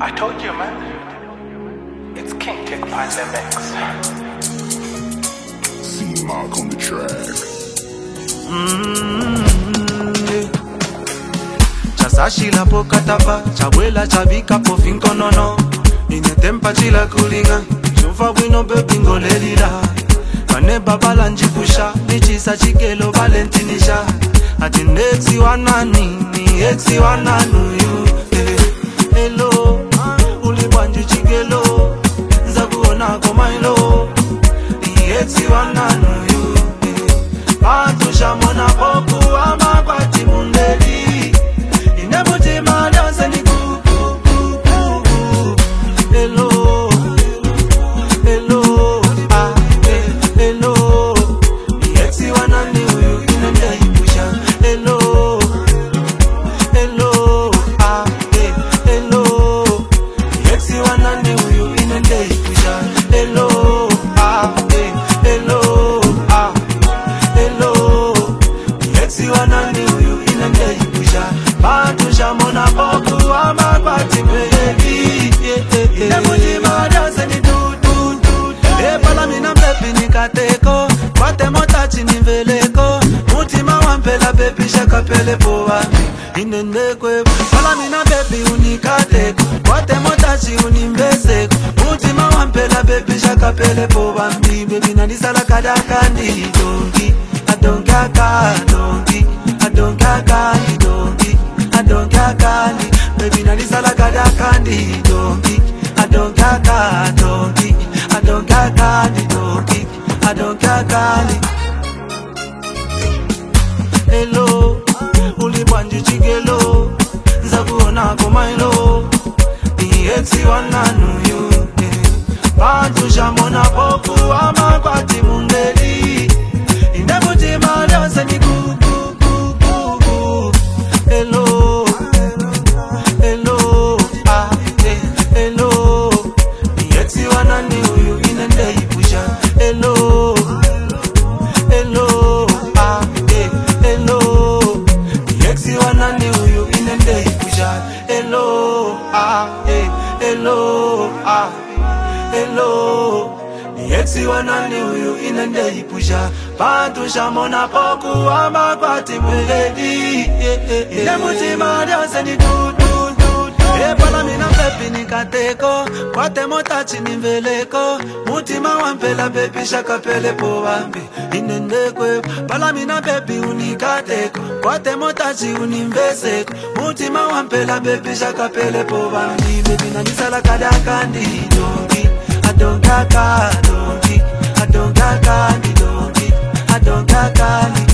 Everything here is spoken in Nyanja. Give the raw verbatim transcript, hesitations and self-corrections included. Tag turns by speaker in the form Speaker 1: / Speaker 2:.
Speaker 1: I told you, man. It's King Kick Pandemics.
Speaker 2: C Mark on the track.
Speaker 3: Mm-hmm. Chasashila pokatapa, chabwela chabika po finkonono. Inetempa chila kulinga, chufa wino bebingo lelila. Mane babala njipusha, nichisa chikelo valentinisha. Ati nexi wanani, ni exi wananu yu. Hello, ulibanju chikelo, zabuona komailo. Ni exi wananu yu. Batu shamona poku ama kwa timundeli. Inebuti madanse ni kuku kuku. Hello, hello, ah, eh, hello. Ni exi wanani uyu inende ipusha. Hello, hello, ah, eh, hello. Ni exi wanani uyu inende ipusha. Hello, ah, eh, hello, ah. Hello, yexi wanani uyu inende ipusha. Batu shamona poku ama kwa timbeli. Inebuti madanse ni du du du. Epala mina mpepi nikateko, kwate motachi niveleko. Mutima wampela bebi shakapele po wami inendekwe. Pala mina bebi unikateko, kwate motachi unimbeseko. Mutima wampela bebi shakapele po wami. Bebi nandisala kadaka ndi dongi. I don't get candy, I don't get candy, donkey. I don't get candy, baby. Now this all I got that candy, donkey. I don't get candy, I don't get candy, donkey. I don't get candy. Hello, uli banju chigelo, zabuona komailo. Ni exi wananu yu, bantu shamona poku ama kwa timundeli. Inebuti madanse ni kuku kuku. Hello, hello, ah, eh, hello. Ni exi wanani uyu inende ipusha. Hello, hello, ah, eh, hello. Ni exi wanani uyu inende ipusha. Hello, ah, eh, hello, ah, hello. Ni exi wanani uyu inende ipusha. Bantu shamona poku ama kwa timweledi. Inebuti madanse ni du du du du. Epala mina pepi nikateko, kwate motachi niveleko. Mutima wampela bebi shakapele po wambi inendekwe. Pala mina pepi unikateko, kwate motachi unimbeseko. Mutima wampela bebi shakapele po wambi. Bebi nanisala kadaka ndi dongi. I don't get candy, I don't get candy, donkey. I don't get candy.